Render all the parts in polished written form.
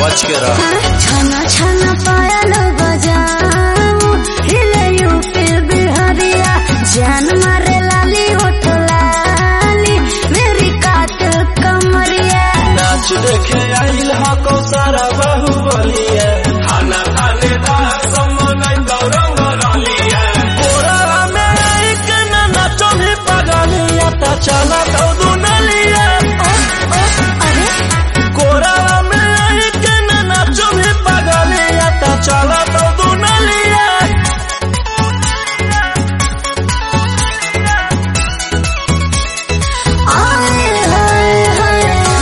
बच के रह। छाना छाना पायल बजाऊं हिले यूपी बिहारिया जान मारे लाली उठ लाली मेरी काट कमरिया। नाच देखे आइल हा कौसारा बाहुबलिया खाना खाने दा समन गौरंग रलिया कोरा में एक ना नाचो भी पगलिया ता चला तो दुनलिया। अरे कोरा में एक ना नाचो भी पगलिया ता चला तो दुनलिया। आए हाय हाय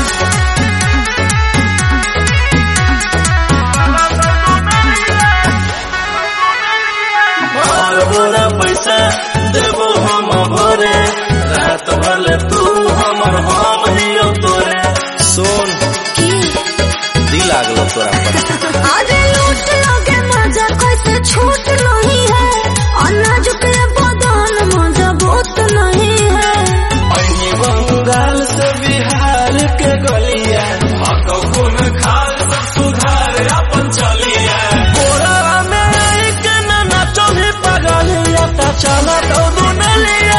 और बोरा पैसा देवो हम भोरे रात भले तू हमर हम हियो तोरे। सोन की दिल लागलो तोरा पर। आज लूट लोगे मजा कैसे छूट नहीं है अनाज के बदन मजबूत नहीं है। ऐनी बंगाल से बिहार के गलिया हको खून खाल सब सुधार अपन चलिया। कोरा में एक ना नाचो भी पगलिया ता चला तो दुनलिया।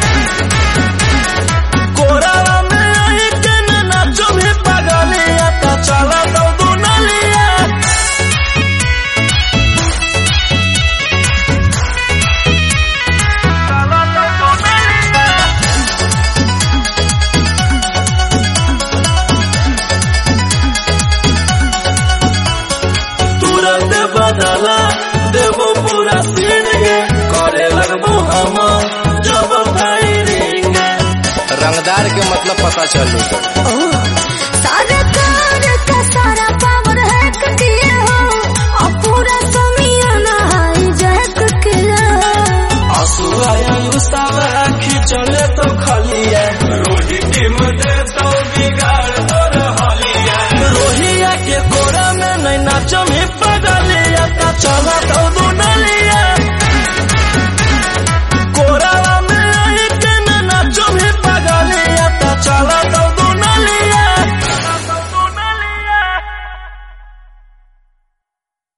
कोरा में एक ना नाचो भी पगलिया ता चला तो दुनलिया। तुरंत बदला देवो पूरा सीन गे करे लगबो हम जब फायरिंग। रंगदार के मतलब पता चलू तो।